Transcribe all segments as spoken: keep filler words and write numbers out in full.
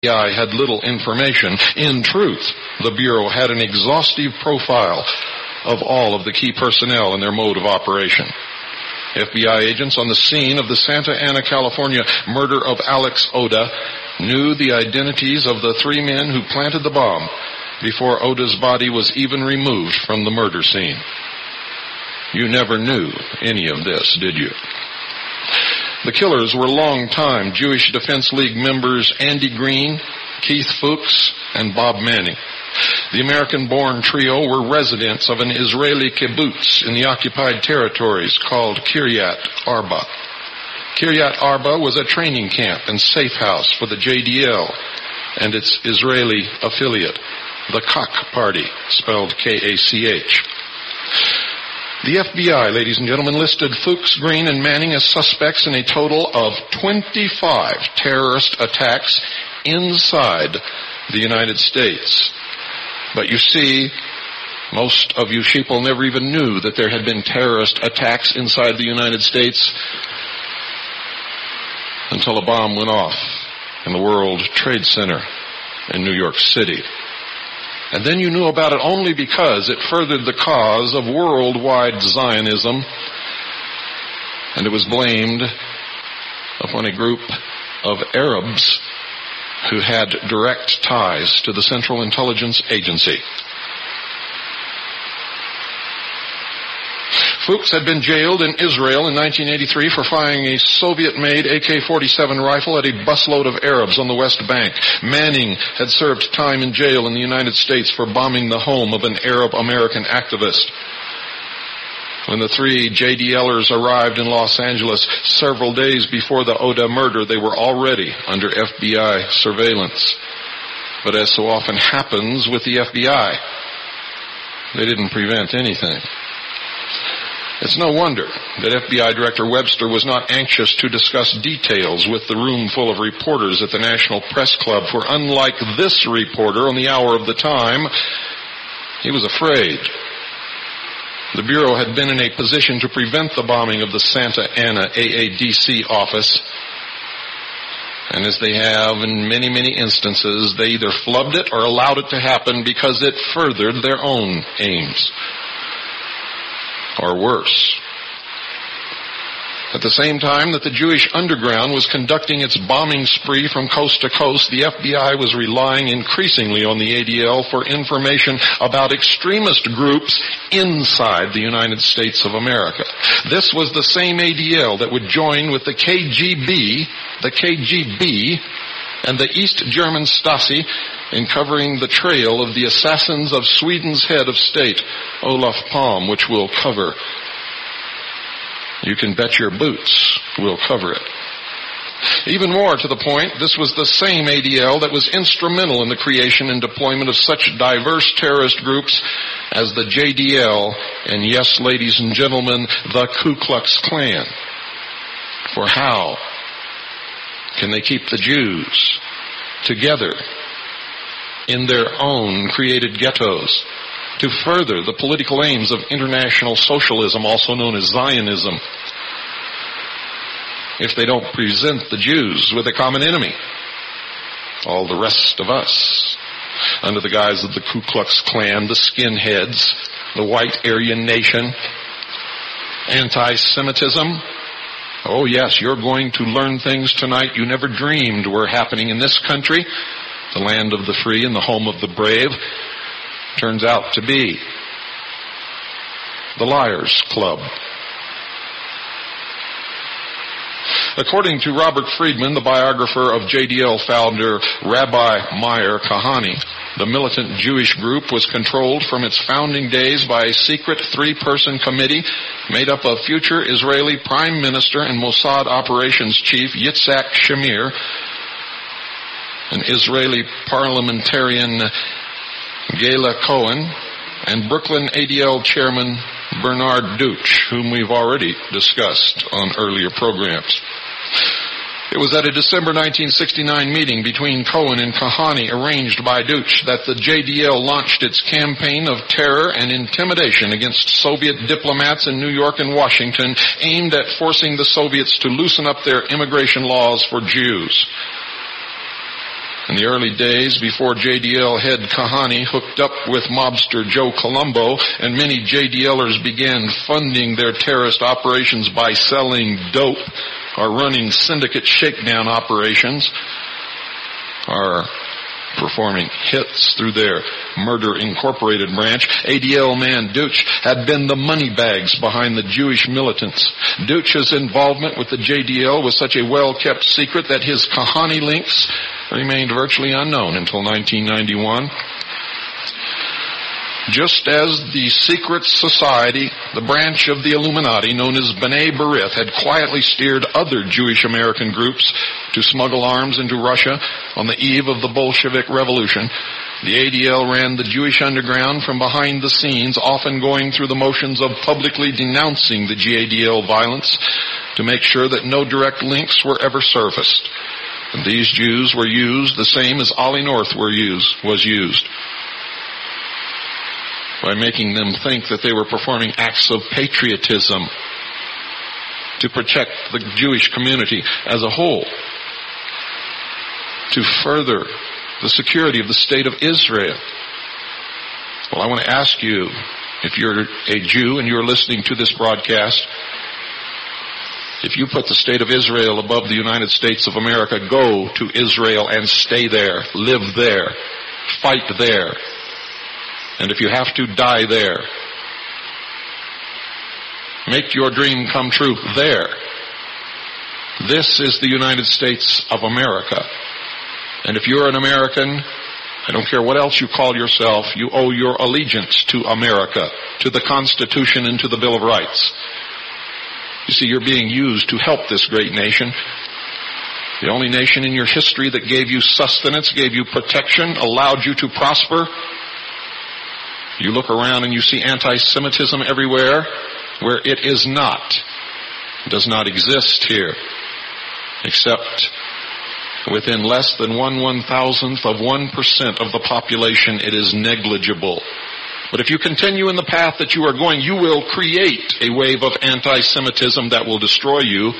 F B I had little information. In truth, the Bureau had an exhaustive profile of all of the key personnel and their mode of operation. F B I agents on the scene of the Santa Ana, California murder of Alex Oda knew the identities of the three men who planted the bomb before Oda's body was even removed from the murder scene. You never knew any of this, did you? The killers were longtime Jewish Defense League members Andy Green, Keith Fuchs, and Bob Manning. The American-born trio were residents of an Israeli kibbutz in the occupied territories called Kiryat Arba. Kiryat Arba was a training camp and safe house for the J D L and its Israeli affiliate, the Kach Party, spelled K A C H. The F B I, ladies and gentlemen, listed Fuchs, Green, and Manning as suspects in a total of twenty-five terrorist attacks inside the United States. But you see, most of you sheeple never even knew that there had been terrorist attacks inside the United States until a bomb went off in the World Trade Center in New York City. And then you knew about it only because it furthered the cause of worldwide Zionism, and it was blamed upon a group of Arabs who had direct ties to the Central Intelligence Agency. Fuchs had been jailed in Israel in nineteen eighty-three for firing a Soviet-made A K forty-seven rifle at a busload of Arabs on the West Bank. Manning had served time in jail in the United States for bombing the home of an Arab-American activist. When the three J D Lers arrived in Los Angeles several days before the Oda murder, they were already under F B I surveillance. But as so often happens with the F B I, they didn't prevent anything. It's no wonder that F B I Director Webster was not anxious to discuss details with the room full of reporters at the National Press Club, for unlike this reporter on the hour of the time, he was afraid. The Bureau had been in a position to prevent the bombing of the Santa Ana A A D C office, and as they have in many, many instances, they either flubbed it or allowed it to happen because it furthered their own aims. Or worse. At the same time that the Jewish underground was conducting its bombing spree from coast to coast, the F B I was relying increasingly on the A D L for information about extremist groups inside the United States of America. This was the same A D L that would join with the K G B, the K G B, and the East German Stasi in covering the trail of the assassins of Sweden's head of state, Olof Palme, which we'll cover. You can bet your boots we'll cover it. Even more to the point, this was the same A D L that was instrumental in the creation and deployment of such diverse terrorist groups as the J D L and, yes, ladies and gentlemen, the Ku Klux Klan. For how can they keep the Jews together in their own created ghettos to further the political aims of international socialism, also known as Zionism, if they don't present the Jews with a common enemy? All the rest of us, under the guise of the Ku Klux Klan, the skinheads, the white Aryan nation, anti-Semitism. Oh yes, you're going to learn things tonight you never dreamed were happening in this country, the land of the free and the home of the brave. Turns out to be the Liars Club. According to Robert Friedman, the biographer of J D L founder Rabbi Meir Kahane, the militant Jewish group was controlled from its founding days by a secret three-person committee made up of future Israeli Prime Minister and Mossad Operations Chief Yitzhak Shamir, an Israeli parliamentarian Gela Cohen, and Brooklyn A D L Chairman Bernard Deutsch, whom we've already discussed on earlier programs. It was at a December nineteen sixty-nine meeting between Cohen and Kahane, arranged by Deutsch, that the J D L launched its campaign of terror and intimidation against Soviet diplomats in New York and Washington, aimed at forcing the Soviets to loosen up their immigration laws for Jews. In the early days, before J D L head Kahani hooked up with mobster Joe Colombo, and many J D Lers began funding their terrorist operations by selling dope or running syndicate shakedown operations, or performing hits through their Murder Incorporated branch, A D L man Deutsch had been the money bags behind the Jewish militants. Deutsch's involvement with the J D L was such a well-kept secret that his Kahani links remained virtually unknown until nineteen ninety-one. Just as the secret society, the branch of the Illuminati known as B'nai B'rith, had quietly steered other Jewish American groups to smuggle arms into Russia on the eve of the Bolshevik Revolution, the A D L ran the Jewish underground from behind the scenes, often going through the motions of publicly denouncing the J D L violence to make sure that no direct links were ever surfaced. And these Jews were used the same as Ollie North were used, was used, by making them think that they were performing acts of patriotism to protect the Jewish community as a whole, to further the security of the state of Israel. Well, I want to ask you, if you're a Jew and you're listening to this broadcast, if you put the state of Israel above the United States of America, go to Israel and stay there, live there, fight there. And if you have to, die there. Make your dream come true there. This is the United States of America. And if you're an American, I don't care what else you call yourself, you owe your allegiance to America, to the Constitution and to the Bill of Rights. You see, you're being used to help this great nation. The only nation in your history that gave you sustenance, gave you protection, allowed you to prosper. You look around and you see anti-Semitism everywhere where it is not. It does not exist here, except within less than one one-thousandth of one percent of the population. It is negligible. But if you continue in the path that you are going, you will create a wave of anti-Semitism that will destroy you.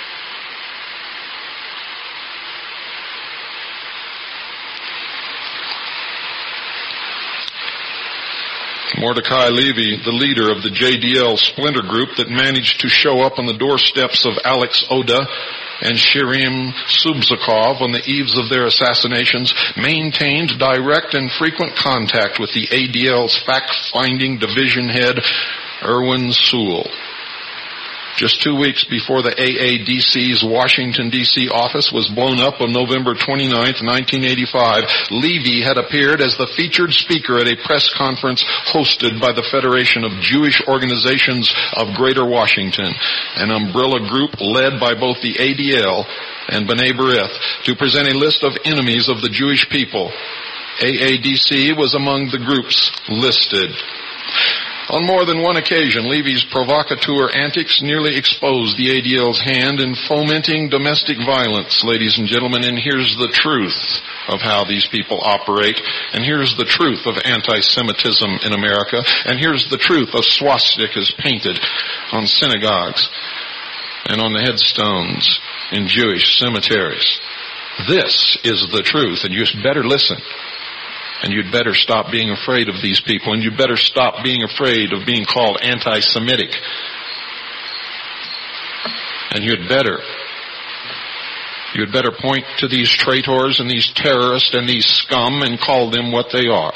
Mordecai Levy, the leader of the J D L splinter group that managed to show up on the doorsteps of Alex Oda and Shirim Subzakov on the eves of their assassinations, maintained direct and frequent contact with the A D L's fact-finding division head, Erwin Sewell. Just two weeks before the A A D C's Washington, D C office was blown up on November twenty-ninth, nineteen eighty-five, Levy had appeared as the featured speaker at a press conference hosted by the Federation of Jewish Organizations of Greater Washington, an umbrella group led by both the A D L and B'nai B'rith, to present a list of enemies of the Jewish people. A A D C was among the groups listed. On more than one occasion, Levy's provocateur antics nearly exposed the A D L's hand in fomenting domestic violence, ladies and gentlemen, and here's the truth of how these people operate, and here's the truth of anti-Semitism in America, and here's the truth of swastikas painted on synagogues and on the headstones in Jewish cemeteries. This is the truth, and you better listen. And you'd better stop being afraid of these people, and you'd better stop being afraid of being called anti-Semitic. And you'd better, you'd better point to these traitors and these terrorists and these scum and call them what they are.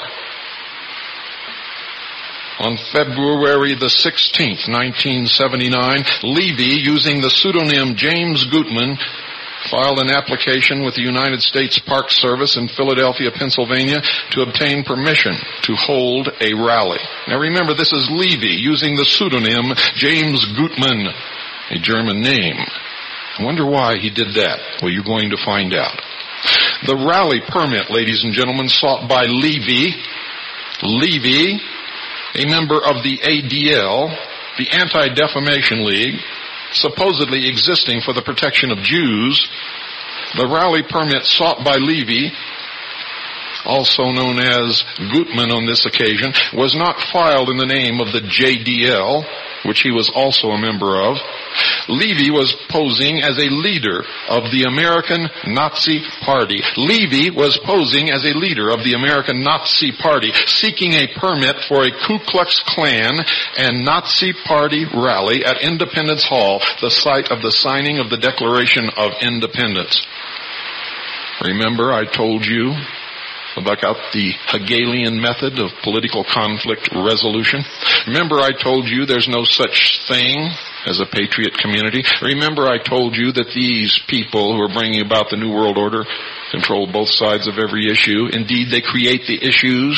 On February the sixteenth, nineteen seventy-nine, Levy, using the pseudonym James Gutman, filed an application with the United States Park Service in Philadelphia, Pennsylvania, to obtain permission to hold a rally. Now remember, this is Levy using the pseudonym James Gutman, a German name. I wonder why he did that. Well, you're going to find out. The rally permit, ladies and gentlemen, sought by Levy, Levy, a member of the A D L, the Anti-Defamation League, supposedly existing for the protection of Jews. The rally permit sought by Levy, also known as Gutman on this occasion, was not filed in the name of the J D L, which he was also a member of, Levy was posing as a leader of the American Nazi Party. Levy was posing as a leader of the American Nazi Party, seeking a permit for a Ku Klux Klan and Nazi Party rally at Independence Hall, the site of the signing of the Declaration of Independence. Remember, I told you about the Hegelian method of political conflict resolution? Remember, I told you there's no such thing as a patriot community? Remember, I told you that these people who are bringing about the New World Order control both sides of every issue. Indeed, they create the issues.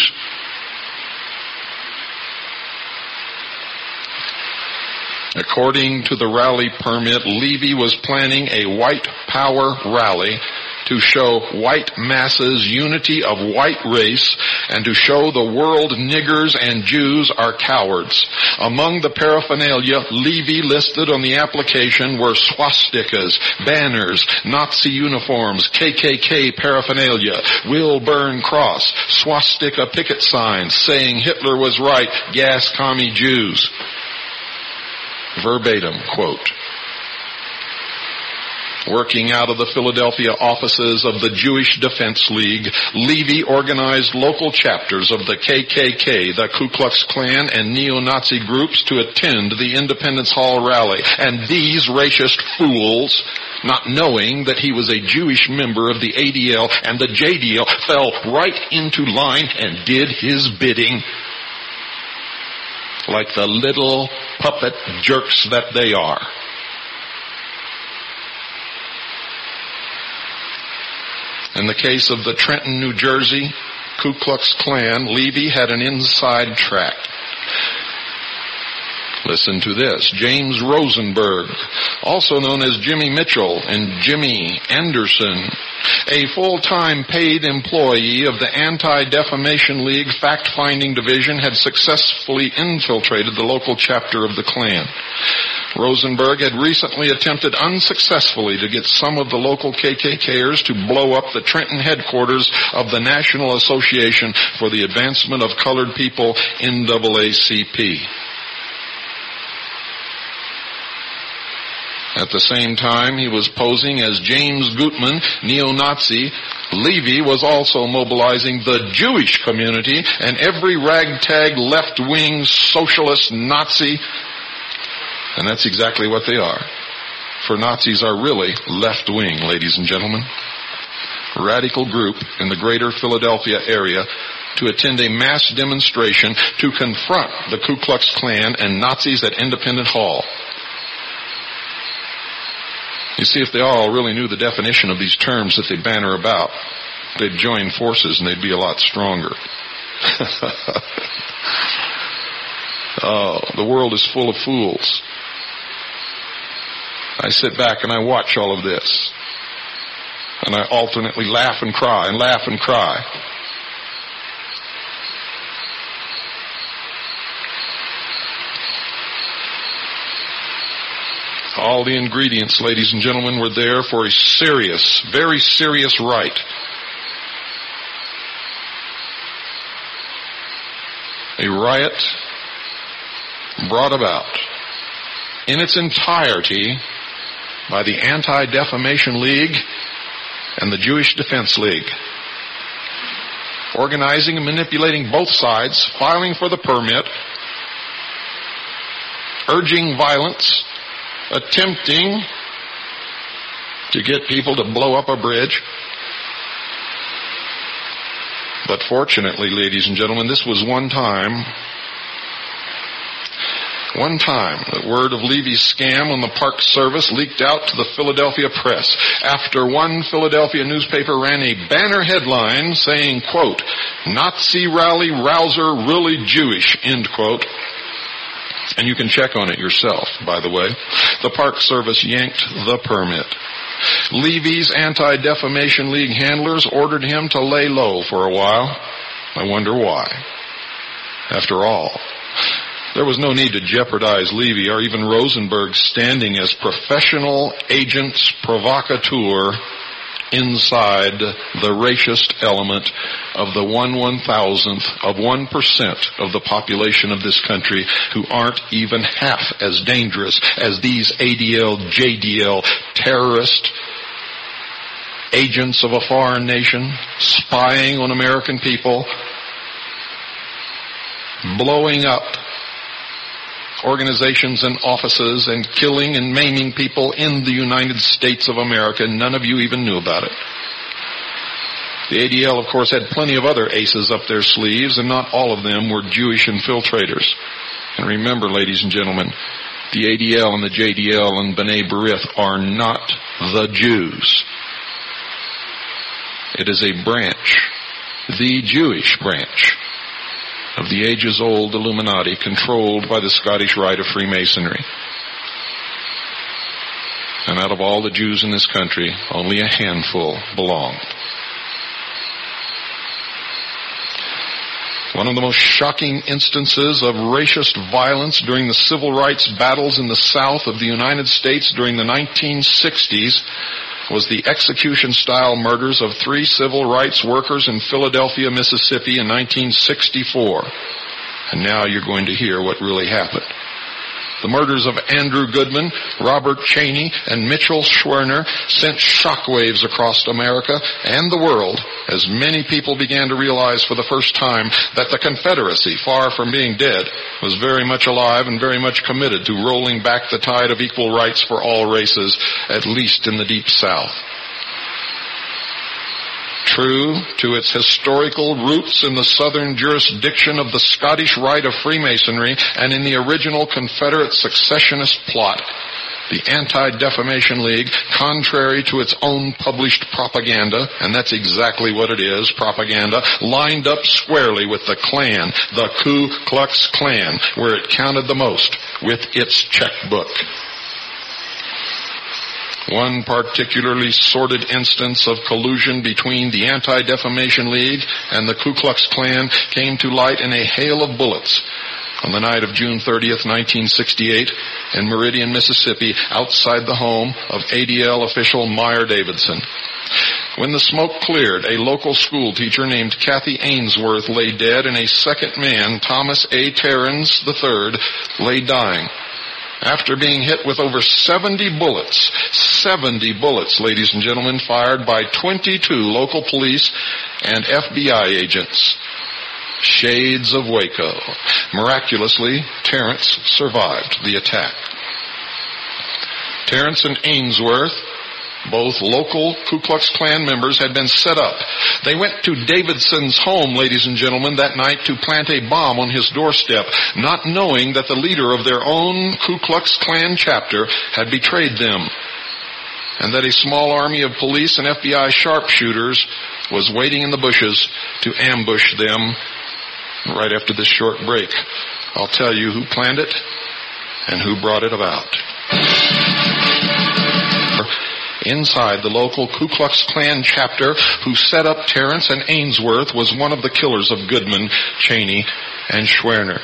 According to the rally permit, Levy was planning a white power rally to show white masses unity of white race and to show the world niggers and Jews are cowards. Among the paraphernalia Levy listed on the application were swastikas, banners, Nazi uniforms, K K K paraphernalia, Will Burn cross, swastika picket signs saying Hitler was right, gas commie Jews. Verbatim quote. Working out of the Philadelphia offices of the Jewish Defense League, Levy organized local chapters of the K K K, the Ku Klux Klan, and neo-Nazi groups to attend the Independence Hall rally. And these racist fools, not knowing that he was a Jewish member of the A D L and the J D L, fell right into line and did his bidding, like the little puppet jerks that they are. In the case of the Trenton, New Jersey Ku Klux Klan, Levy had an inside track. Listen to this. James Rosenberg, also known as Jimmy Mitchell and Jimmy Anderson, a full-time paid employee of the Anti-Defamation League Fact-Finding Division, had successfully infiltrated the local chapter of the Klan. Rosenberg had recently attempted unsuccessfully to get some of the local K K Kers to blow up the Trenton headquarters of the National Association for the Advancement of Colored People, N double A C P. At the same time, he was posing as James Gutman, neo-Nazi. Levy was also mobilizing the Jewish community and every ragtag left-wing socialist Nazi. And that's exactly what they are. For Nazis are really left-wing, ladies and gentlemen. Radical group in the greater Philadelphia area to attend a mass demonstration to confront the Ku Klux Klan and Nazis at Independence Hall. You see, if they all really knew the definition of these terms that they banner about, they'd join forces and they'd be a lot stronger. Oh, the world is full of fools. I sit back and I watch all of this. And I alternately laugh and cry and laugh and cry. All the ingredients, ladies and gentlemen, were there for a serious, very serious riot. A riot brought about in its entirety by the Anti-Defamation League and the Jewish Defense League, organizing and manipulating both sides, filing for the permit, urging violence, attempting to get people to blow up a bridge. But fortunately, ladies and gentlemen, this was one time, one time that word of Levy's scam on the Park Service leaked out to the Philadelphia press after one Philadelphia newspaper ran a banner headline saying, quote, "Nazi rally rouser really Jewish," end quote. And you can check on it yourself, by the way. The Park Service yanked the permit. Levy's Anti-Defamation League handlers ordered him to lay low for a while. I wonder why. After all, there was no need to jeopardize Levy or even Rosenberg's standing as professional agents provocateur inside the racist element of the one one thousandth of one percent of the population of this country who aren't even half as dangerous as these A D L, J D L terrorist agents of a foreign nation spying on American people, blowing up organizations and offices and killing and maiming people in the United States of America. None of you even knew about it. The A D L, of course, had plenty of other aces up their sleeves, and not all of them were Jewish infiltrators. And remember, ladies and gentlemen, the A D L and the J D L and B'nai B'rith are not the Jews. It is a branch, the Jewish branch, of the ages-old Illuminati controlled by the Scottish Rite of Freemasonry. And out of all the Jews in this country, only a handful belonged. One of the most shocking instances of racist violence during the civil rights battles in the South of the United States during the nineteen sixties was the execution-style murders of three civil rights workers in Philadelphia, Mississippi in nineteen sixty-four. And now you're going to hear what really happened. The murders of Andrew Goodman, Robert Cheney, and Mitchell Schwerner sent shockwaves across America and the world as many people began to realize for the first time that the Confederacy, far from being dead, was very much alive and very much committed to rolling back the tide of equal rights for all races, at least in the Deep South. True to its historical roots in the southern jurisdiction of the Scottish Rite of Freemasonry and in the original Confederate secessionist plot, the Anti-Defamation League, contrary to its own published propaganda, and that's exactly what it is, propaganda, lined up squarely with the Klan, the Ku Klux Klan, where it counted the most, with its checkbook. One particularly sordid instance of collusion between the Anti-Defamation League and the Ku Klux Klan came to light in a hail of bullets on the night of June thirtieth, nineteen sixty-eight, in Meridian, Mississippi, outside the home of A D L official Meyer Davidson. When the smoke cleared, a local school teacher named Kathy Ainsworth lay dead, and a second man, Thomas A. Terrens the third, lay dying. After being hit with over seventy bullets, seventy bullets, ladies and gentlemen, fired by twenty-two local police and F B I agents. Shades of Waco. Miraculously, Terrence survived the attack. Terrence and Ainsworth, both local Ku Klux Klan members, had been set up. They went to Davidson's home, ladies and gentlemen, that night to plant a bomb on his doorstep, not knowing that the leader of their own Ku Klux Klan chapter had betrayed them, and that a small army of police and F B I sharpshooters was waiting in the bushes to ambush them right after this short break. I'll tell you who planned it and who brought it about. Inside the local Ku Klux Klan chapter who set up Terrence and Ainsworth was one of the killers of Goodman, Cheney, and Schwerner.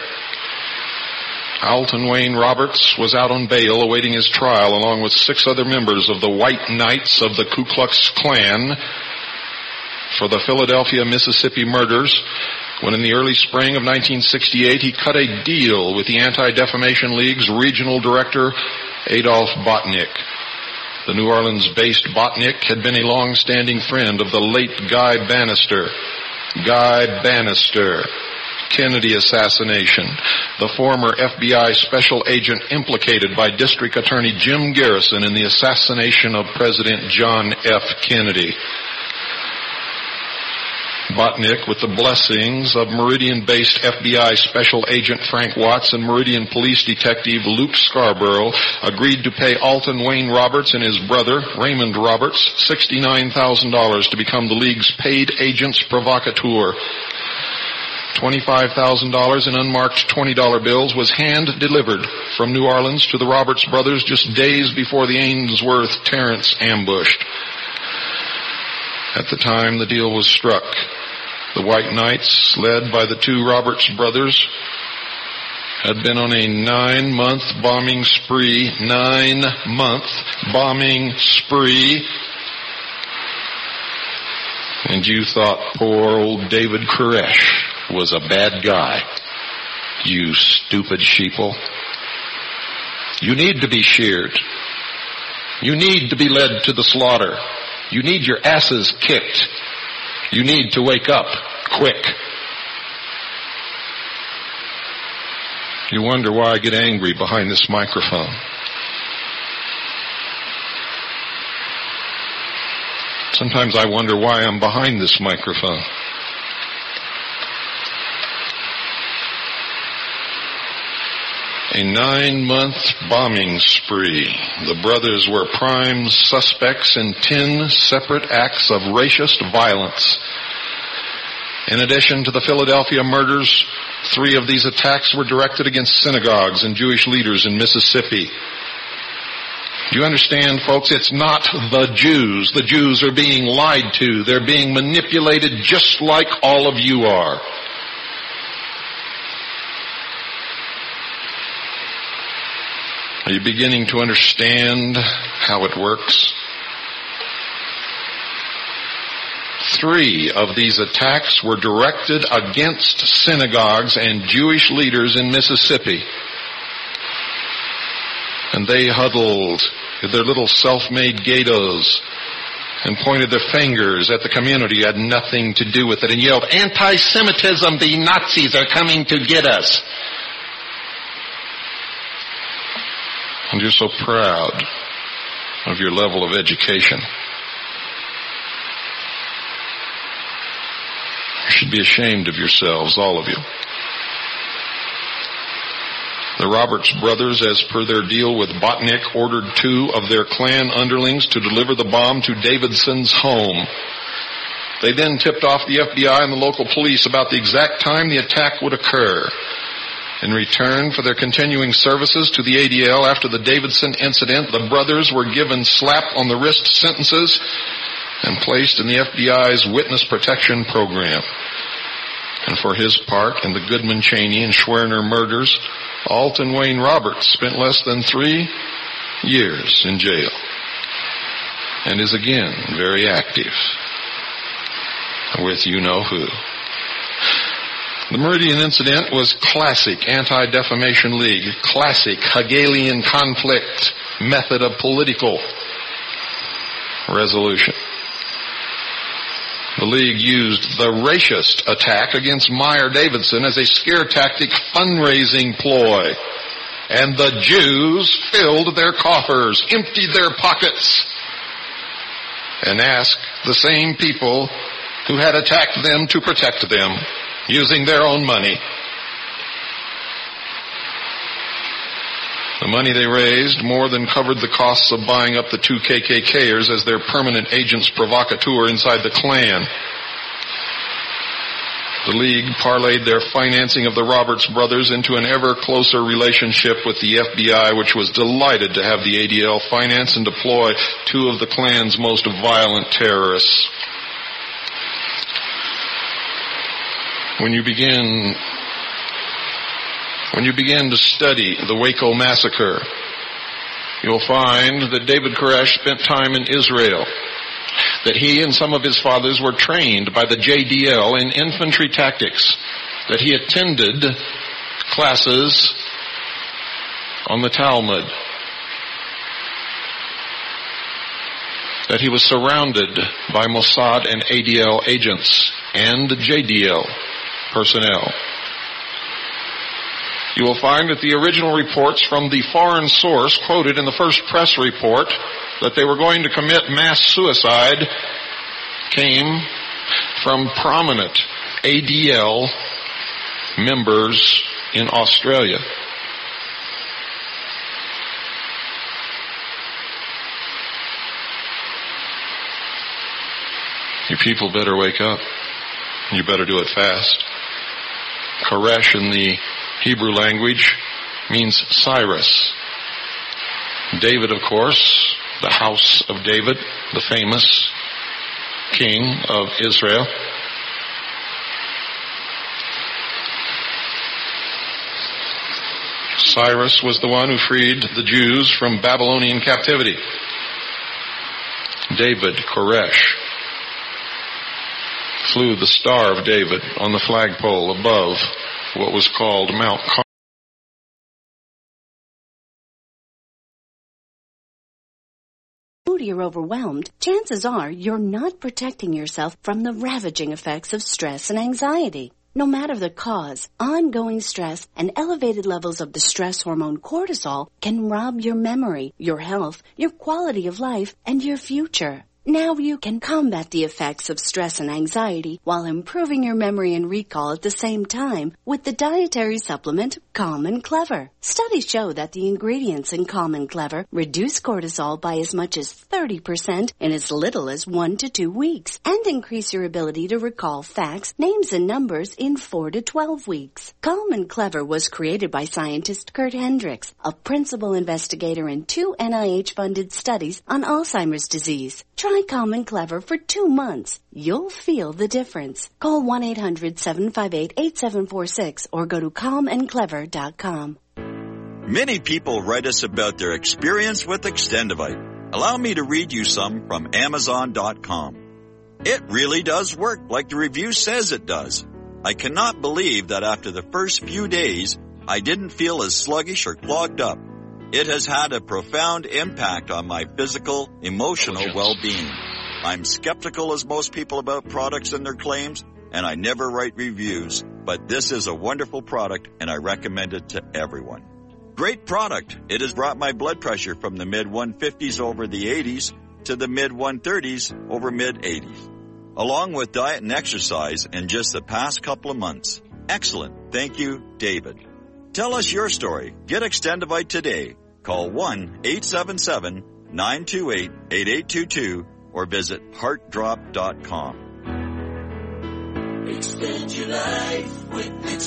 Alton Wayne Roberts was out on bail awaiting his trial along with six other members of the White Knights of the Ku Klux Klan for the Philadelphia, Mississippi murders, when in the early spring of nineteen sixty-eight he cut a deal with the Anti-Defamation League's regional director, Adolph Botnick. The New Orleans-based Botnick had been a long-standing friend of the late Guy Bannister. Guy Bannister. Kennedy assassination. The former F B I special agent implicated by District Attorney Jim Garrison in the assassination of President John F. Kennedy. Botnick, with the blessings of Meridian-based F B I Special Agent Frank Watts and Meridian Police Detective Luke Scarborough, agreed to pay Alton Wayne Roberts and his brother, Raymond Roberts, sixty-nine thousand dollars to become the League's paid agents provocateur. twenty-five thousand dollars in unmarked twenty dollar bills was hand-delivered from New Orleans to the Roberts brothers just days before the Ainsworth-Terrence ambush. At the time the deal was struck, the White Knights, led by the two Roberts brothers, had been on a nine-month bombing spree, nine-month bombing spree And you thought poor old David Koresh was a bad guy. You stupid sheeple. You need to be sheared. You need to be led to the slaughter. You need your asses kicked. You need to wake up quick. You wonder why I get angry behind this microphone. Sometimes I wonder why I'm behind this microphone. A nine-month bombing spree. The brothers were prime suspects in ten separate acts of racist violence. In addition to the Philadelphia murders, three of these attacks were directed against synagogues and Jewish leaders in Mississippi. Do you understand, folks? It's not the Jews. The Jews are being lied to. They're being manipulated just like all of you are. Are you beginning to understand how it works? Three of these attacks were directed against synagogues and Jewish leaders in Mississippi. And they huddled in their little self-made ghettos and pointed their fingers at the community, had nothing to do with it, and yelled, "Anti-Semitism, the Nazis are coming to get us." And you're so proud of your level of education. You should be ashamed of yourselves, all of you. The Roberts brothers, as per their deal with Botnick, ordered two of their Klan underlings to deliver the bomb to Davidson's home. They then tipped off the F B I and the local police about the exact time the attack would occur. In return for their continuing services to the A D L after the Davidson incident, the brothers were given slap-on-the-wrist sentences and placed in the F B I's witness protection program. And for his part in the Goodman, Cheney, and Schwerner murders, Alton Wayne Roberts spent less than three years in jail and is again very active with you-know-who. The Meridian incident was classic Anti-Defamation League, classic Hegelian conflict method of political resolution. The League used the racist attack against Meyer Davidson as a scare tactic fundraising ploy. And the Jews filled their coffers, emptied their pockets, and asked the same people who had attacked them to protect them, using their own money. The money they raised more than covered the costs of buying up the two K K Kers as their permanent agents provocateur inside the Klan. The League parlayed their financing of the Roberts brothers into an ever closer relationship with the F B I, which was delighted to have the A D L finance and deploy two of the Klan's most violent terrorists. When you begin When you begin to study the Waco massacre, you'll find that David Koresh spent time in Israel, that he and some of his fathers were trained by the J D L in infantry tactics, that he attended classes on the Talmud, that he was surrounded by Mossad and A D L agents and J D L personnel. You will find that the original reports from the foreign source quoted in the first press report that they were going to commit mass suicide came from prominent A D L members in Australia. You people better wake up. You better do it fast. Koresh in the Hebrew language means Cyrus. David, of course, the house of David, the famous king of Israel. Cyrus was the one who freed the Jews from Babylonian captivity. David, Koresh. flew the Star of David on the flagpole above what was called Mount Carmel. You're overwhelmed, chances are you're not protecting yourself from the ravaging effects of stress and anxiety. No matter the cause, ongoing stress and elevated levels of the stress hormone cortisol can rob your memory, your health, your quality of life, and your future. Now you can combat the effects of stress and anxiety while improving your memory and recall at the same time with the dietary supplement Calm and Clever. Studies show that the ingredients in Calm and Clever reduce cortisol by as much as thirty percent in as little as one to two weeks and increase your ability to recall facts, names, and numbers in four to twelve weeks. Calm and Clever was created by scientist Kurt Hendricks, a principal investigator in two N I H-funded studies on Alzheimer's disease. Try Calm and Clever for two months. You'll feel the difference. Call one eight hundred seven five eight eight seven four six or go to calm and clever dot com. Many people write us about their experience with Extendivite. Allow me to read you some from Amazon dot com. It really does work like the review says it does. I cannot believe that after the first few days, I didn't feel as sluggish or clogged up. It has had a profound impact on my physical, emotional well-being. I'm skeptical as most people about products and their claims, and I never write reviews, but this is a wonderful product, and I recommend it to everyone. Great product. It has brought my blood pressure from the mid one fifties over the eighties to the mid one thirties over mid eighties, along with diet and exercise in just the past couple of months. Excellent. Thank you, David. Tell us your story. Get Extendivite today. Call one eight seven seven nine two eight eight eight two two or visit heart drop dot com. Extend your life with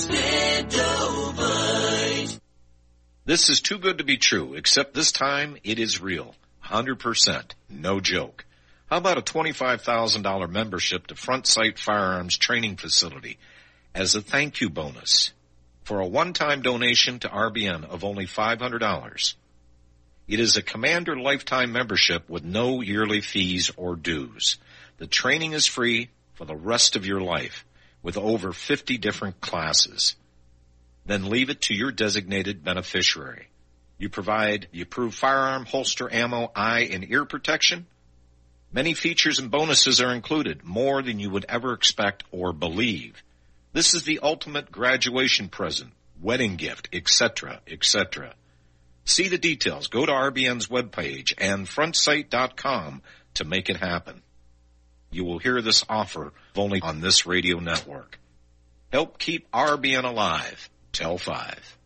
Extendivite. This is too good to be true, except this time it is real. one hundred percent. No joke. How about a twenty-five thousand dollars membership to Front Sight Firearms Training Facility as a thank you bonus for a one-time donation to R B N of only five hundred dollars? It is a Commander lifetime membership with no yearly fees or dues. The training is free for the rest of your life with over fifty different classes. Then leave it to your designated beneficiary. You provide the approved firearm, holster, ammo, eye, and ear protection. Many features and bonuses are included, more than you would ever expect or believe. This is the ultimate graduation present, wedding gift, et cetera, et cetera. See the details. Go to R B N's webpage and front sight dot com to make it happen. You will hear this offer only on this radio network. Help keep R B N alive. Tell five.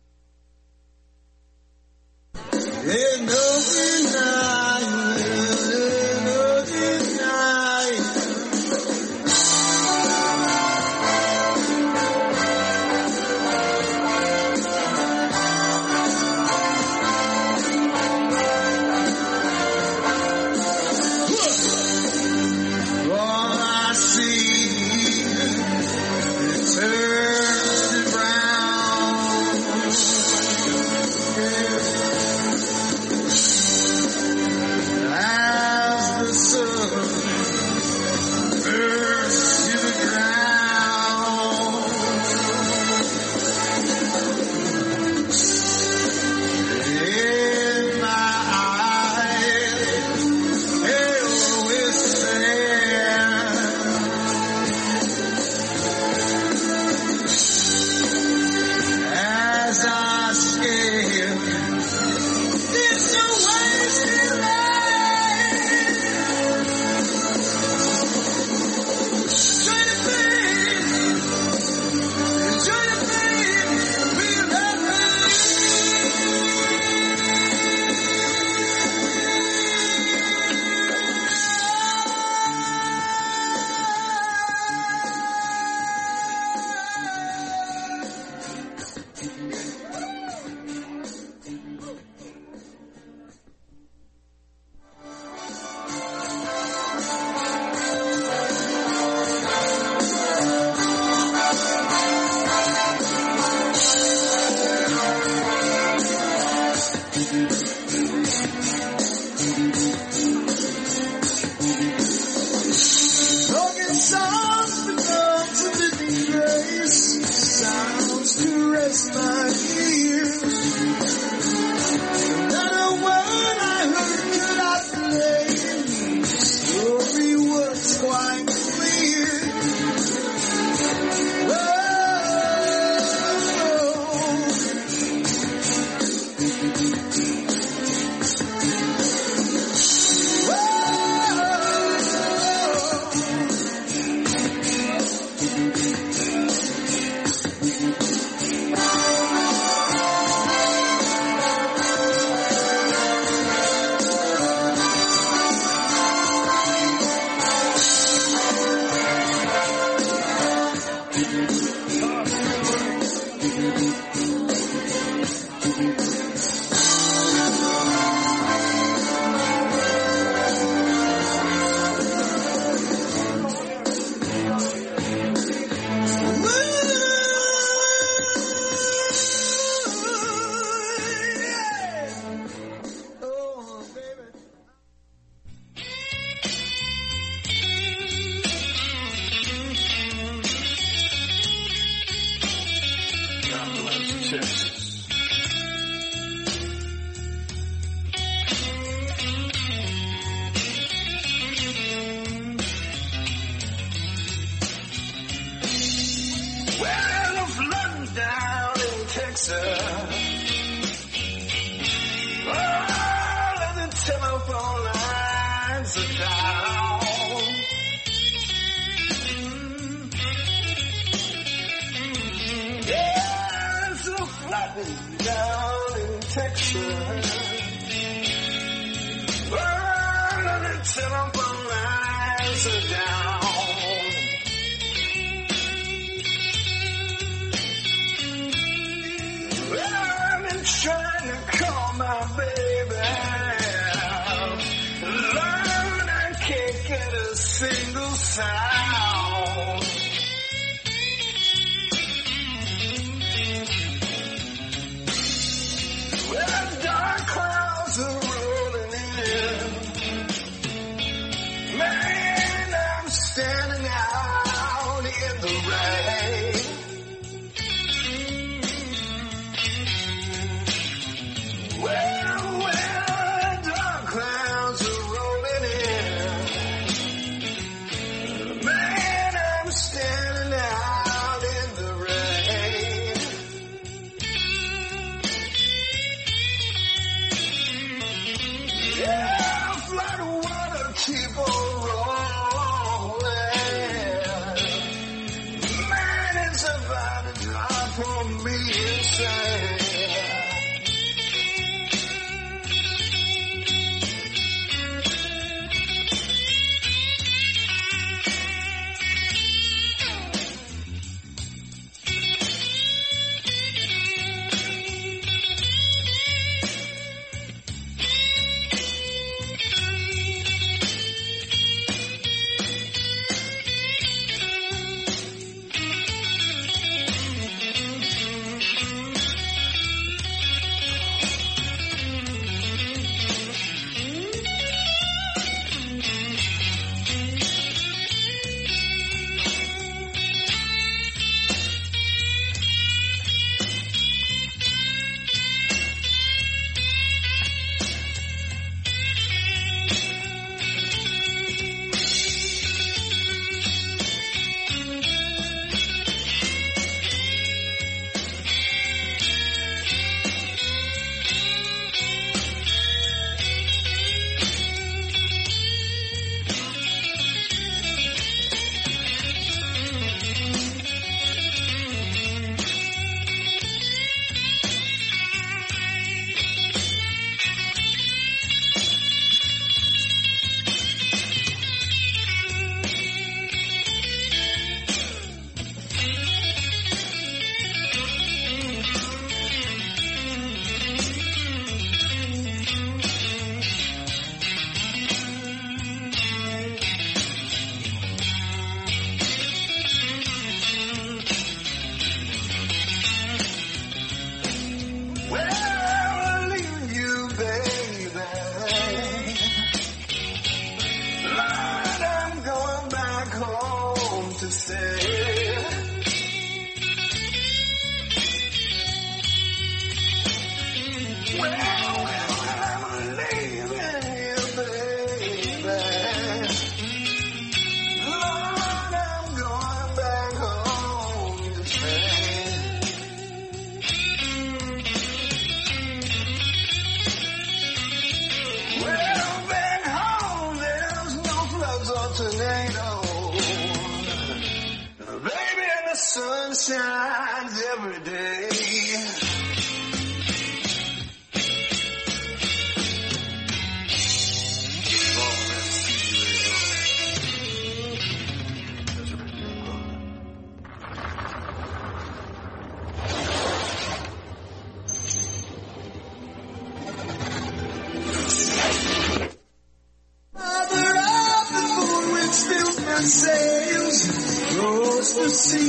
There's no denying, there's no denying. All I see is turns around.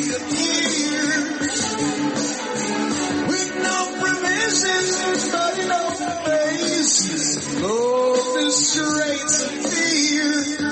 appears with no provisions but no face. Love is straight and fear.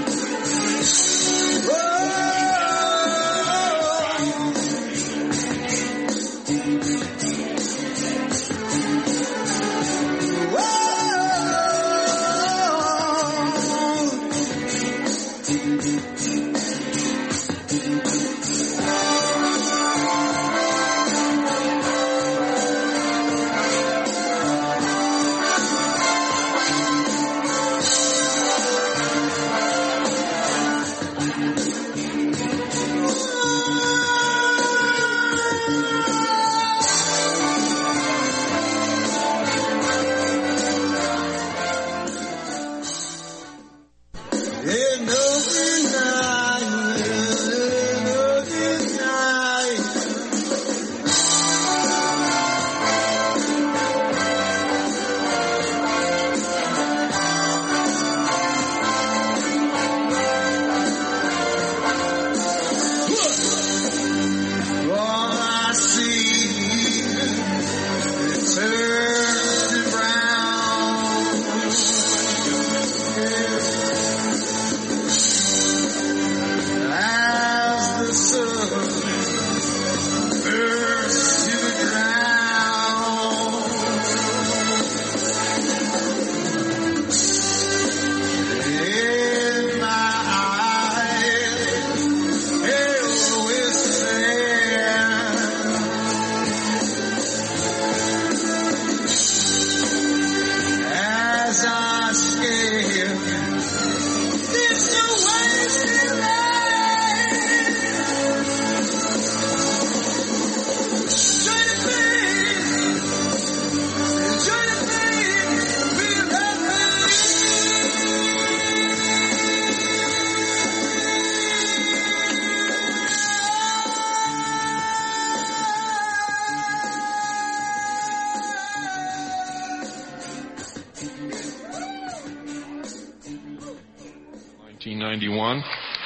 nineteen ninety-one.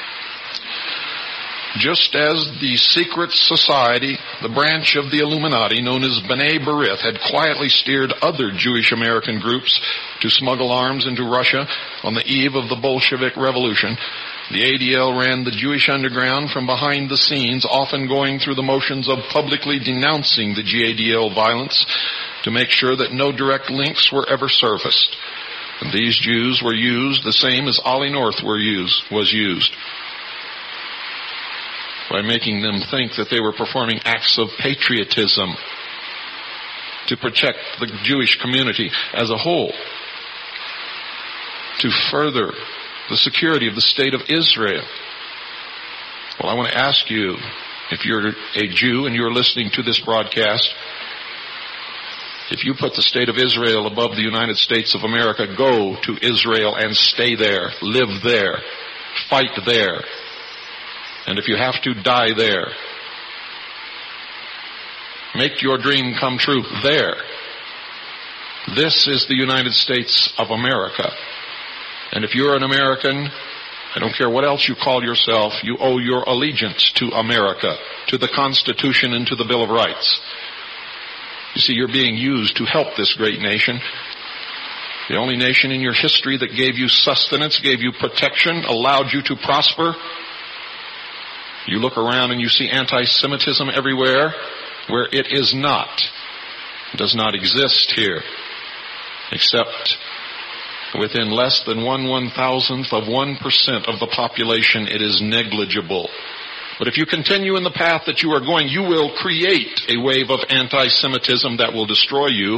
Just as the secret society, the branch of the Illuminati known as B'nai B'rith, had quietly steered other Jewish American groups to smuggle arms into Russia on the eve of the Bolshevik Revolution, the A D L ran the Jewish underground from behind the scenes, often going through the motions of publicly denouncing the G A D L violence to make sure that no direct links were ever surfaced. And these Jews were used the same as Ollie North were used, was used, by making them think that they were performing acts of patriotism to protect the Jewish community as a whole, to further the security of the state of Israel. Well, I want to ask you, if you're a Jew and you're listening to this broadcast, if you put the state of Israel above the United States of America, go to Israel and stay there, live there, fight there. And if you have to, die there. Make your dream come true there. This is the United States of America. And if you're an American, I don't care what else you call yourself, you owe your allegiance to America, to the Constitution and to the Bill of Rights. You see, you're being used to help this great nation. The only nation in your history that gave you sustenance, gave you protection, allowed you to prosper. You look around and you see anti-Semitism everywhere where it is not. It does not exist here, except within less than one one-thousandth of one percent of the population. It is negligible. But if you continue in the path that you are going, you will create a wave of anti-Semitism that will destroy you.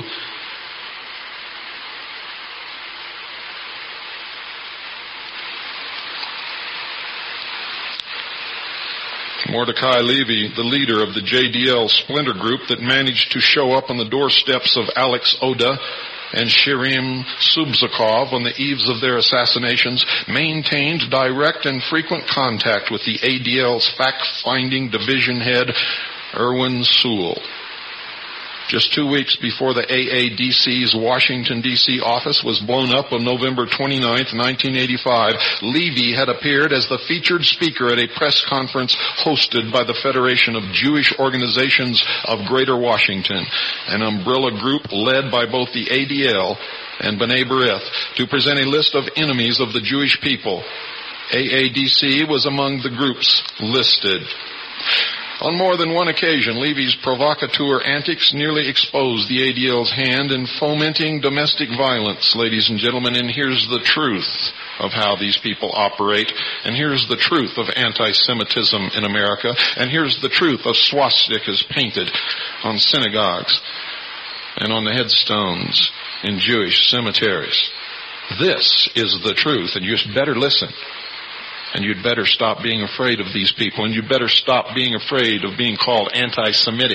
Mordecai Levy, the leader of the J D L splinter group that managed to show up on the doorsteps of Alex Oda and Shirim Subzakov on the eves of their assassinations, maintained direct and frequent contact with the A D L's fact-finding division head, Erwin Sewell. Just two weeks before the A A D C's Washington, D C office was blown up on November twenty-ninth, nineteen eighty-five, Levy had appeared as the featured speaker at a press conference hosted by the Federation of Jewish Organizations of Greater Washington, an umbrella group led by both the A D L and B'nai B'rith, to present a list of enemies of the Jewish people. A A D C was among the groups listed. On more than one occasion, Levy's provocateur antics nearly exposed the A D L's hand in fomenting domestic violence, ladies and gentlemen, and here's the truth of how these people operate, and here's the truth of anti-Semitism in America, and here's the truth of swastikas painted on synagogues and on the headstones in Jewish cemeteries. This is the truth, and you just better listen. And you'd better stop being afraid of these people, and you'd better stop being afraid of being called anti-Semitic.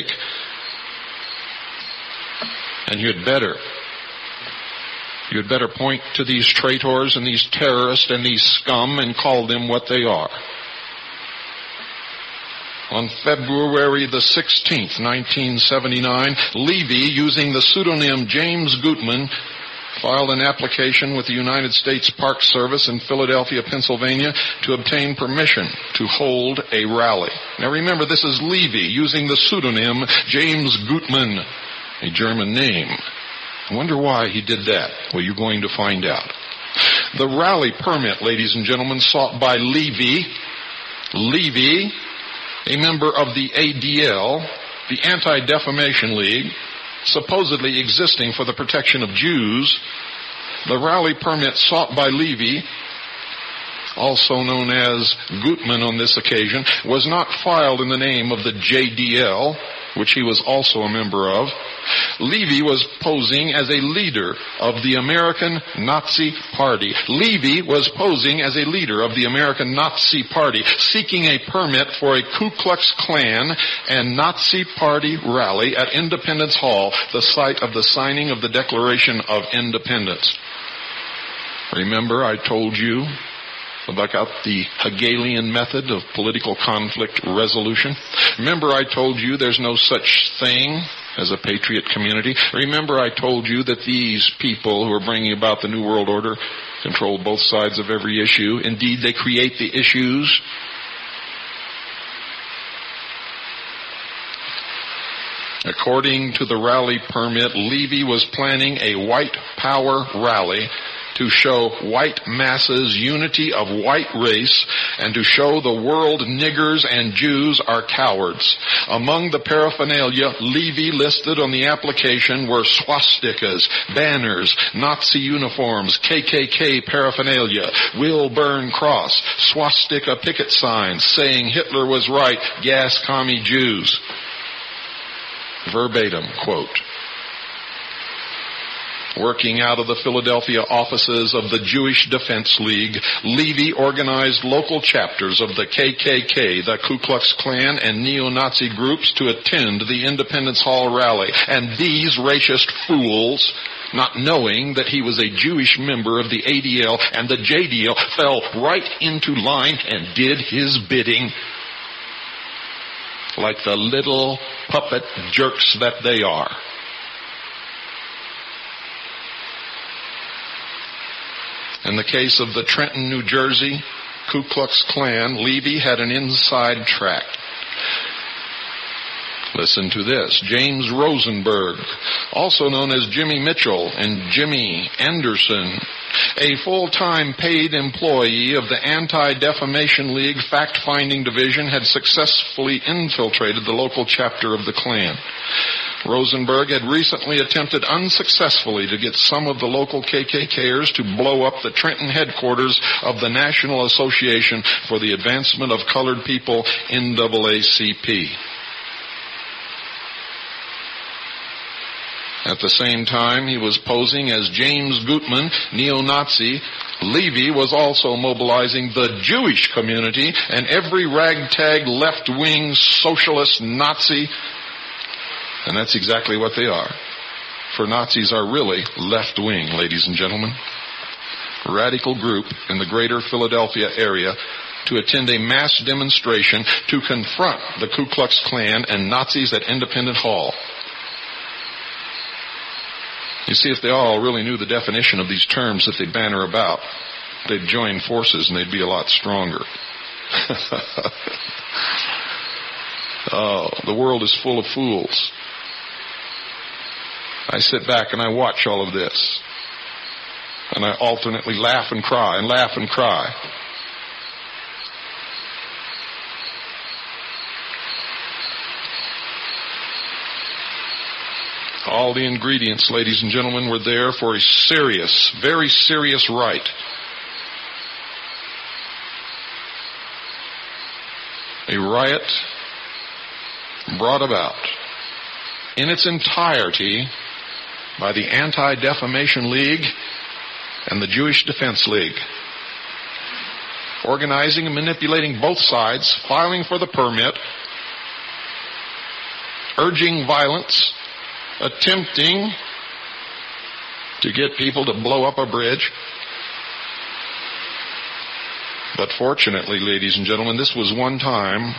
And you'd better, you'd better point to these traitors and these terrorists and these scum and call them what they are. On February the sixteenth, nineteen seventy-nine, Levy, using the pseudonym James Gutman, filed an application with the United States Park Service in Philadelphia, Pennsylvania, to obtain permission to hold a rally. Now remember, this is Levy using the pseudonym James Gutman, a German name. I wonder why he did that. Well, you're going to find out. The rally permit, ladies and gentlemen, sought by Levy, Levy, a member of the A D L, the Anti-Defamation League, supposedly existing for the protection of Jews. The rally permit sought by Levy, also known as Gutman on this occasion, was not filed in the name of the J D L, which he was also a member of. Levy was posing as a leader of the American Nazi Party. Levy was posing as a leader of the American Nazi Party, seeking a permit for a Ku Klux Klan and Nazi Party rally at Independence Hall, the site of the signing of the Declaration of Independence. Remember, I told you about the Hegelian method of political conflict resolution. Remember, I told you there's no such thing as a patriot community. Remember, I told you that these people who are bringing about the New World Order control both sides of every issue. Indeed, they create the issues. According to the rally permit, Levy was planning a white power rally to show white masses unity of white race and to show the world niggers and Jews are cowards. Among the paraphernalia Levy listed on the application were swastikas, banners, Nazi uniforms, K K K paraphernalia, Will Burn cross, swastika picket signs saying Hitler was right, gas commie Jews. Verbatim quote. Working out of the Philadelphia offices of the Jewish Defense League, Levy organized local chapters of the K K K, the Ku Klux Klan, and neo-Nazi groups to attend the Independence Hall rally. And these racist fools, not knowing that he was a Jewish member of the A D L and the J D L, fell right into line and did his bidding, like the little puppet jerks that they are. In the case of the Trenton, New Jersey Ku Klux Klan, Levy had an inside track. Listen to this. James Rosenberg, also known as Jimmy Mitchell and Jimmy Anderson, a full-time paid employee of the Anti-Defamation League Fact-Finding Division, had successfully infiltrated the local chapter of the Klan. Rosenberg had recently attempted unsuccessfully to get some of the local K K Kers to blow up the Trenton headquarters of the National Association for the Advancement of Colored People, N double A C P. At the same time he was posing as James Gutman, neo-Nazi, Levy was also mobilizing the Jewish community and every ragtag left-wing socialist Nazi. And that's exactly what they are. For Nazis are really left-wing, ladies and gentlemen. Radical group in the greater Philadelphia area to attend a mass demonstration to confront the Ku Klux Klan and Nazis at Independence Hall. You see, if they all really knew the definition of these terms that they banner about, they'd join forces and they'd be a lot stronger. Oh, the world is full of fools. I sit back and I watch all of this. And I alternately laugh and cry and laugh and cry. All the ingredients, ladies and gentlemen, were there for a serious, very serious right. A riot brought about in its entirety by the Anti-Defamation League and the Jewish Defense League, organizing and manipulating both sides, filing for the permit, urging violence, attempting to get people to blow up a bridge. But fortunately, ladies and gentlemen, this was one time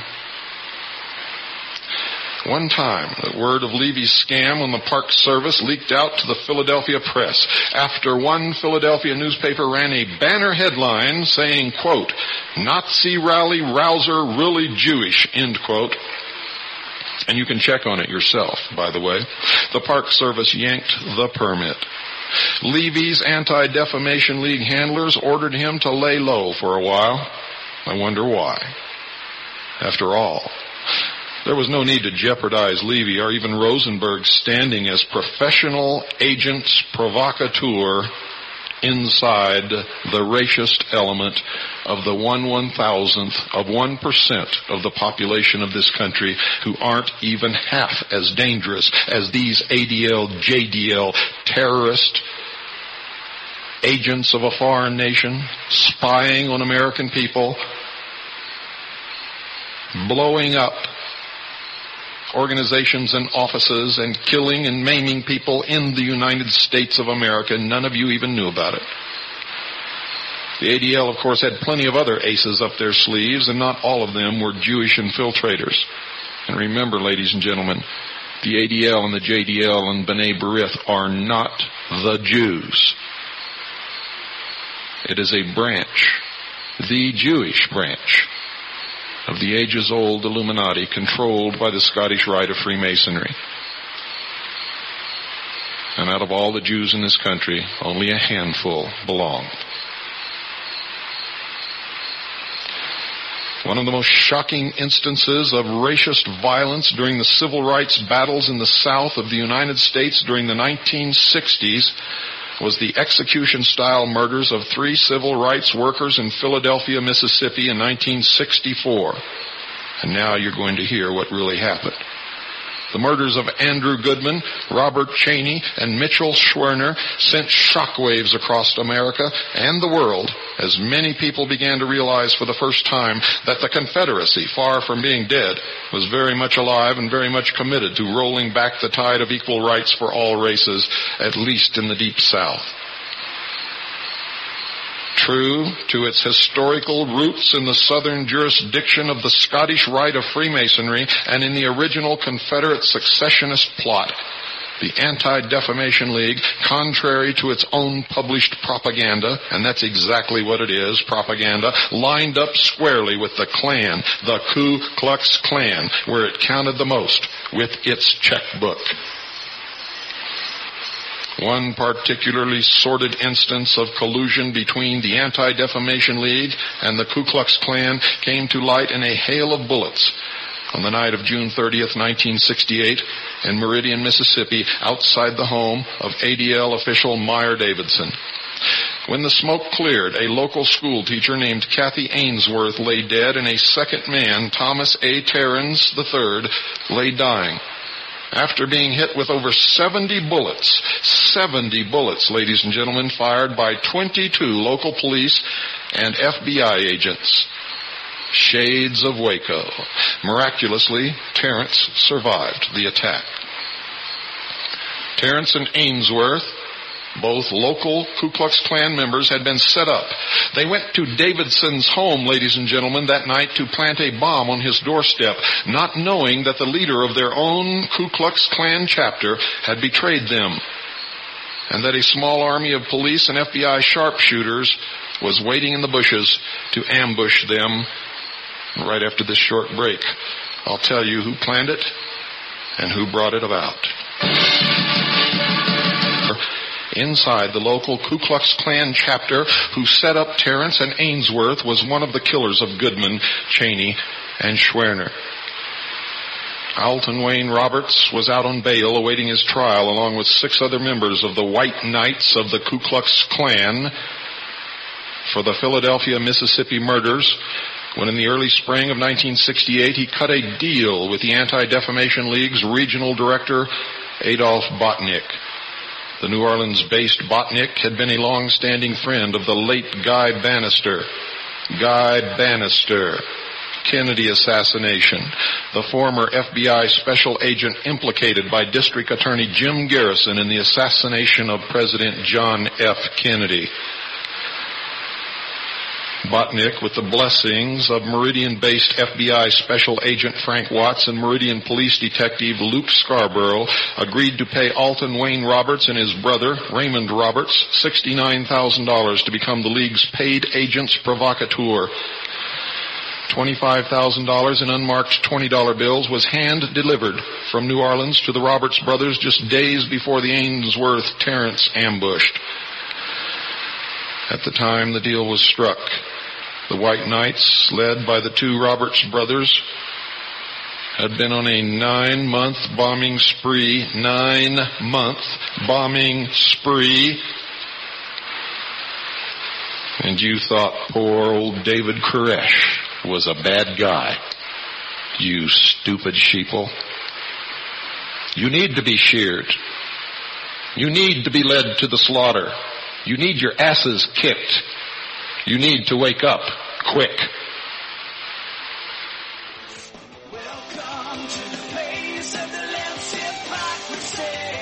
One time, the word of Levy's scam on the Park Service leaked out to the Philadelphia press after one Philadelphia newspaper ran a banner headline saying, quote, "Nazi rally rouser really Jewish," end quote. And you can check on it yourself, by the way. The Park Service yanked the permit. Levy's Anti-Defamation League handlers ordered him to lay low for a while. I wonder why. After all, there was no need to jeopardize Levy or even Rosenberg's standing as professional agents provocateur inside the racist element of the one one thousandth of one percent of the population of this country who aren't even half as dangerous as these A D L, J D L terrorist agents of a foreign nation spying on American people, blowing up organizations and offices and killing and maiming people in the United States of America. None of you even knew about it. The A D L, of course, had plenty of other aces up their sleeves, and not all of them were Jewish infiltrators. And remember, ladies and gentlemen, the A D L and the J D L and B'nai B'rith are not the Jews. It is a branch, the Jewish branch, of the ages-old Illuminati controlled by the Scottish Rite of Freemasonry. And out of all the Jews in this country, only a handful belong. One of the most shocking instances of racist violence during the civil rights battles in the South of the United States during the nineteen sixties was the execution-style murders of three civil rights workers in Philadelphia, Mississippi in nineteen sixty-four. And now you're going to hear what really happened. The murders of Andrew Goodman, Robert Cheney, and Mitchell Schwerner sent shockwaves across America and the world as many people began to realize for the first time that the Confederacy, far from being dead, was very much alive and very much committed to rolling back the tide of equal rights for all races, at least in the Deep South. True to its historical roots in the southern jurisdiction of the Scottish Rite of Freemasonry and in the original Confederate secessionist plot, the Anti-Defamation League, contrary to its own published propaganda, and that's exactly what it is, propaganda, lined up squarely with the Klan, the Ku Klux Klan, where it counted the most, with its checkbook. One particularly sordid instance of collusion between the Anti-Defamation League and the Ku Klux Klan came to light in a hail of bullets on the night of June thirtieth, nineteen sixty-eight, in Meridian, Mississippi, outside the home of A D L official Meyer Davidson. When the smoke cleared, a local school teacher named Kathy Ainsworth lay dead, and a second man, Thomas A. Terrens the third, lay dying. After being hit with over seventy bullets, seventy bullets, ladies and gentlemen, fired by twenty-two local police and F B I agents. Shades of Waco. Miraculously, Terrence survived the attack. Terrence and Ainsworth, both local Ku Klux Klan members, had been set up. They went to Davidson's home, ladies and gentlemen, that night to plant a bomb on his doorstep, not knowing that the leader of their own Ku Klux Klan chapter had betrayed them. and that a small army of police and F B I sharpshooters was waiting in the bushes to ambush them right after this short break. I'll tell you who planned it and who brought it about. Inside the local Ku Klux Klan chapter who set up Terrence and Ainsworth was one of the killers of Goodman, Cheney, and Schwerner. Alton Wayne Roberts was out on bail awaiting his trial along with six other members of the White Knights of the Ku Klux Klan for the Philadelphia, Mississippi murders when in the early spring of nineteen sixty-eight he cut a deal with the Anti-Defamation League's regional director, Adolph Botnick. The New Orleans-based Botnick had been a long-standing friend of the late Guy Bannister. Guy Bannister. Kennedy assassination. The former F B I special agent implicated by District Attorney Jim Garrison in the assassination of President John F. Kennedy. Botnick, with the blessings of Meridian-based F B I Special Agent Frank Watts and Meridian Police Detective Luke Scarborough, agreed to pay Alton Wayne Roberts and his brother, Raymond Roberts, sixty-nine thousand dollars to become the League's paid agents provocateur. twenty-five thousand dollars in unmarked twenty dollar bills was hand-delivered from New Orleans to the Roberts brothers just days before the Ainsworth-Terrence ambush. At the time the deal was struck, the White Knights, led by the two Roberts brothers, had been on a nine-month bombing spree, nine-month bombing spree, and you thought poor old David Koresh was a bad guy. You stupid sheeple. You need to be sheared. You need to be led to the slaughter. You need your asses kicked. You need to wake up quick. Welcome to the place of the lamb's hypocrisy.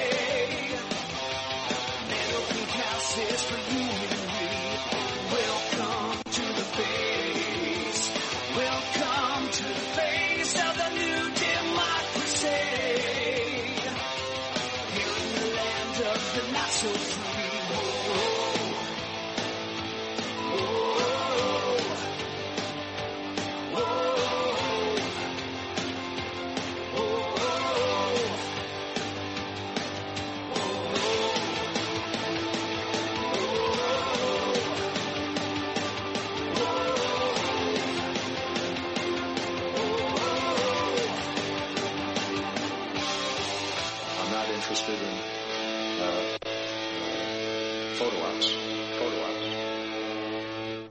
Middle houses for you and me. Welcome to the base. Welcome to the face of the new democracy. Here in the land of the not so free. Interested in uh, uh, photo ops. Photo ops.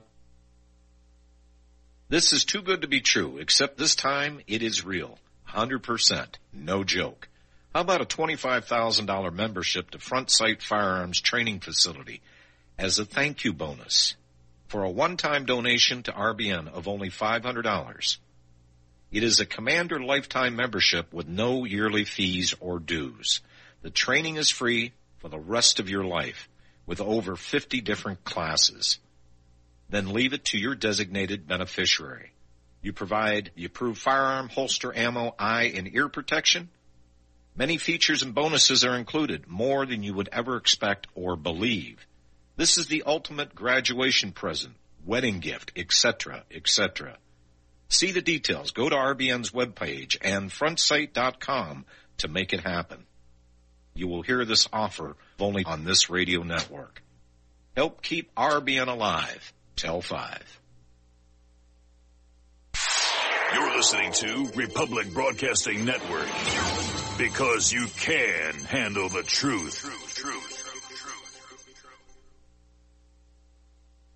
This is too good to be true, except this time it is real. one hundred percent. No joke. How about a twenty-five thousand dollars membership to Front Sight Firearms Training Facility as a thank you bonus for a one-time donation to R B N of only five hundred dollars? It is a Commander lifetime membership with no yearly fees or dues. The training is free for the rest of your life with over fifty different classes. Then leave it to your designated beneficiary. You provide the approved firearm, holster, ammo, eye, and ear protection. Many features and bonuses are included, more than you would ever expect or believe. This is the ultimate graduation present, wedding gift, et cetera, et cetera. See the details. Go to R B N's webpage and front sight dot com to make it happen. You will hear this offer only on this radio network. Help keep R B N alive. Tell five. You're listening to Republic Broadcasting Network because you can handle the truth. Truth, truth.